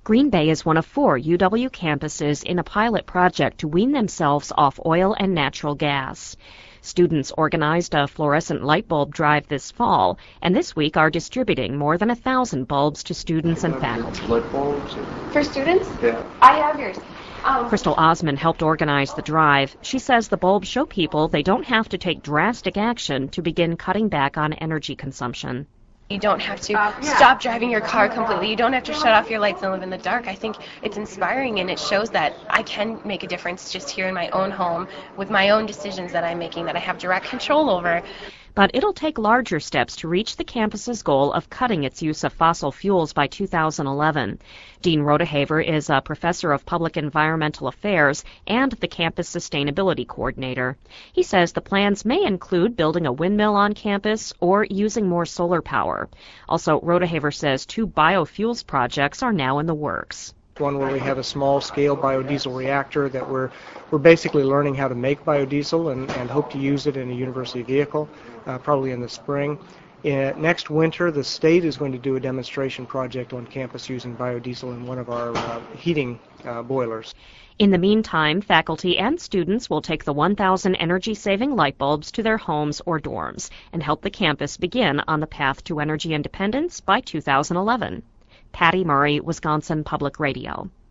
Green Bay is one of 4 UW campuses in a pilot project to wean themselves off oil and natural gas. Students organized a fluorescent light bulb drive this fall, and this week are distributing more than 1,000 bulbs to students and faculty. Light bulbs? For students? Yeah. I have yours. Crystal Osman helped organize the drive. She says the bulbs show people they don't have to take drastic action to begin cutting back on energy consumption. You don't have to stop driving your car completely. You don't have to shut off your lights and live in the dark. I think it's inspiring, and it shows that I can make a difference just here in my own home with my own decisions that I'm making that I have direct control over. But it'll take larger steps to reach the campus's goal of cutting its use of fossil fuels by 2011. Dean Rodehaver is a professor of public environmental affairs and the campus sustainability coordinator. He says the plans may include building a windmill on campus or using more solar power. Also, Rodehaver says 2 biofuels projects are now in the works. One where we have a small-scale biodiesel reactor that we're basically learning how to make biodiesel and hope to use it in a university vehicle, probably in the spring. Next winter, the state is going to do a demonstration project on campus using biodiesel in one of our heating boilers. In the meantime, faculty and students will take the 1,000 energy-saving light bulbs to their homes or dorms and help the campus begin on the path to energy independence by 2011. Patty Murray, Wisconsin Public Radio.